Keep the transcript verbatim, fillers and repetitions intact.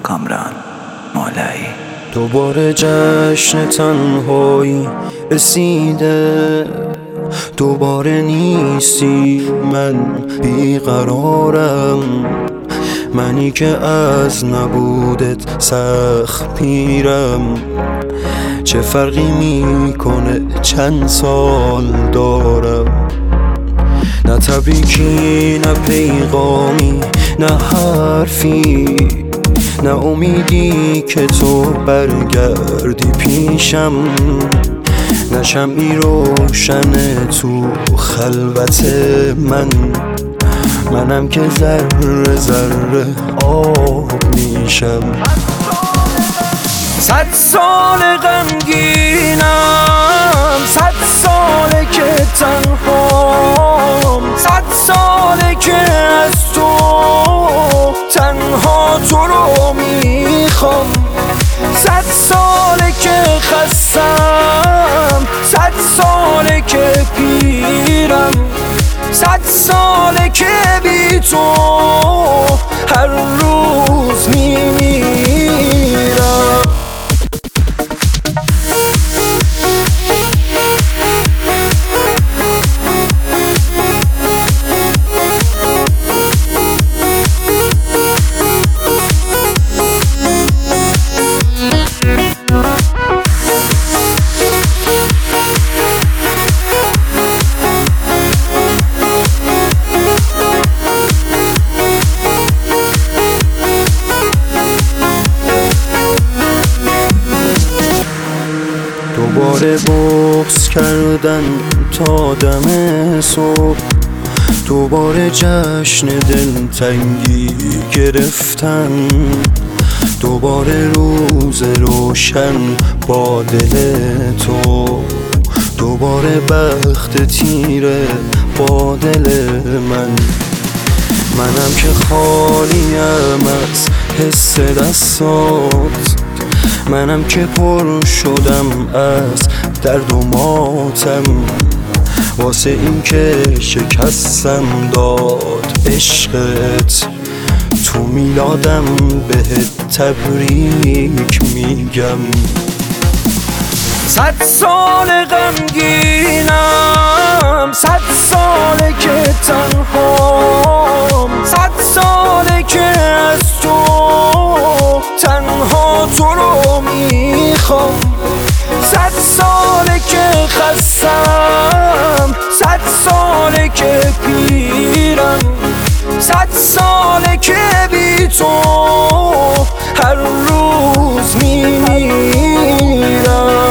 کامران مولایی. دوباره جشن تنهایی رسیده، دوباره نیستی، من بیقرارم، منی که از نبودت سخت پیرم. چه فرقی میکنه چند سال دارم، نه تبریکی نه پیغامی نه حرفی، نه امیدی که تو برگردی پیشم، نه شمعی روشن تو خلوت من، منم که ذره ذره آب میشم. صد سال غمگینم، صد ساله که تنهام، صد ساله که از تو تنها تو رو میخوام، صد ساله که خستم، صد ساله که پیرم، صد ساله که بی تو هر روز میمیرم. دوباره بغض کردن تا دم صبح، دوباره جشن دلتنگی گرفتن، دوباره روز روشن با دل تو، دوباره بخت تیره با دل من، منم که خالیم از حس دستات، منم که پر شدم از درد و ماتم، واسه این که شکستم داد عشقت، تو میلادم بهت تبریک میگم. صد سال غمگینم، صد ساله که تنهام، صد ساله که از تو تنها تو رو میخوام، صد ساله که خستم، صد ساله که پیرم، صد ساله که بی تو هر روز میمیرم.